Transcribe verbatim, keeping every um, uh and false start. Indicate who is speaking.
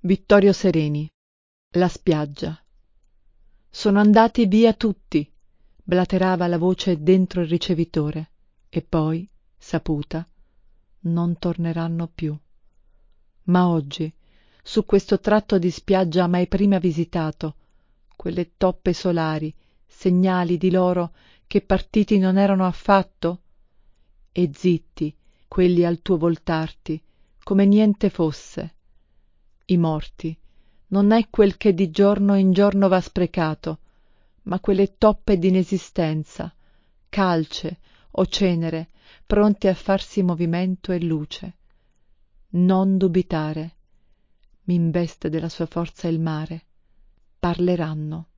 Speaker 1: Vittorio Sereni. La spiaggia. Sono andati via tutti, blaterava la voce dentro il ricevitore, e poi, saputa, non torneranno più. Ma oggi, su questo tratto di spiaggia mai prima visitato, quelle toppe solari, segnali di loro che partiti non erano affatto? E zitti, quelli al tuo voltarti, come niente fosse. I morti non è quel che di giorno in giorno va sprecato, ma quelle toppe d'inesistenza, calce o cenere, pronte a farsi movimento e luce. Non dubitare, m'investe della sua forza il mare. Parleranno.